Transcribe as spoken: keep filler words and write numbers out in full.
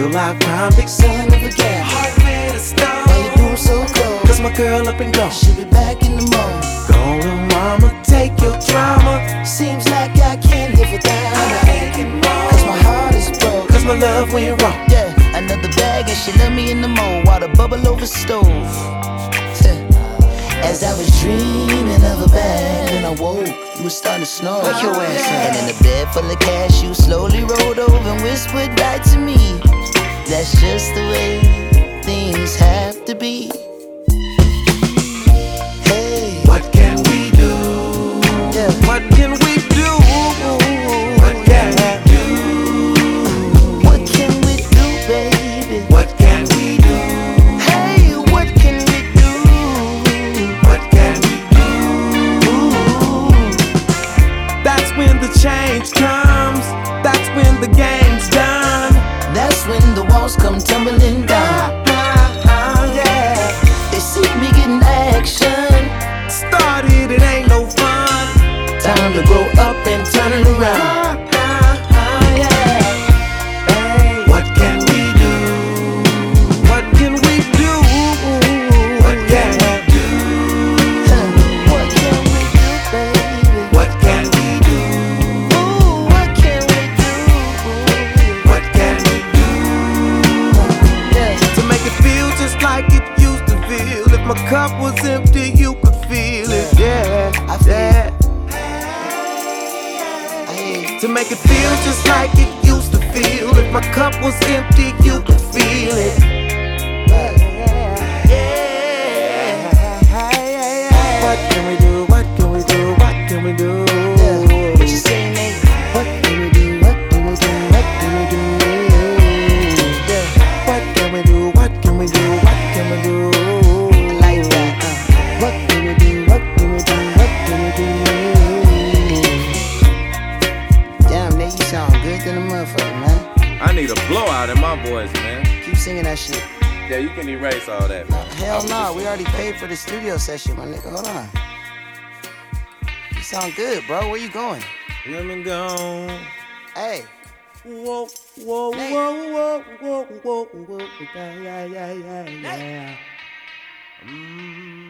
till I find it. Son of a gap, Heart made of stone. why you doing so cold? Cause my girl up and gone. She'll be back in the morning. Gone, little mama, take your drama. Seems like I can't live without I'm her. aching more. Cause my heart is broke. Cause my love went wrong. Yeah, another bag and she left me in the mold while the bubble over stove. As I was dreaming of a bag, when I woke, it was starting to snow. Wake your ass up. And in a bed full of cash, you slowly rolled over and whispered right to me. That's just the way things have to be. Hey, What can we do? yeah. What can we do? What can we do? What can we do, baby? What can we do? Hey, what can we do? What can we do? Ooh. That's when the change comes. That's when the game's done. That's when the walls come tumbling down. Yeah. They see me getting action. Started, it ain't no fun. Time to grow up and turn it around. Yeah. Hey, what can we do? What can we do? What can we do? What can we do, baby? What can we do? Ooh, what can we do? What can we do? Yeah. To make it feel just like it used to feel. If my cup was empty, you could feel it. Yeah, I feel yeah. Hey, To make it feel just like it used to feel. If my cup was empty, you could feel it. What can we do? What can we do? What can we do? yeah. What you say, Nate? What can we do? What can we do? What can we do? Yeah. What can we do? What can we do? What can we do? Like that. Uh. What can we do? What can we do? What can we do? Damn, Nate, you sound good than a motherfucker, man. I need a blowout in my voice, man. Keep singing that shit. Yeah, you can erase all that, man. Hell no, nah, we already paid for the studio session, my nigga. Hold on. You sound good, bro. Where you going? Let me go. Hey, Whoa, whoa, Nate. whoa, whoa, whoa, whoa, whoa, yeah, yeah, yeah, yeah, yeah. Mm.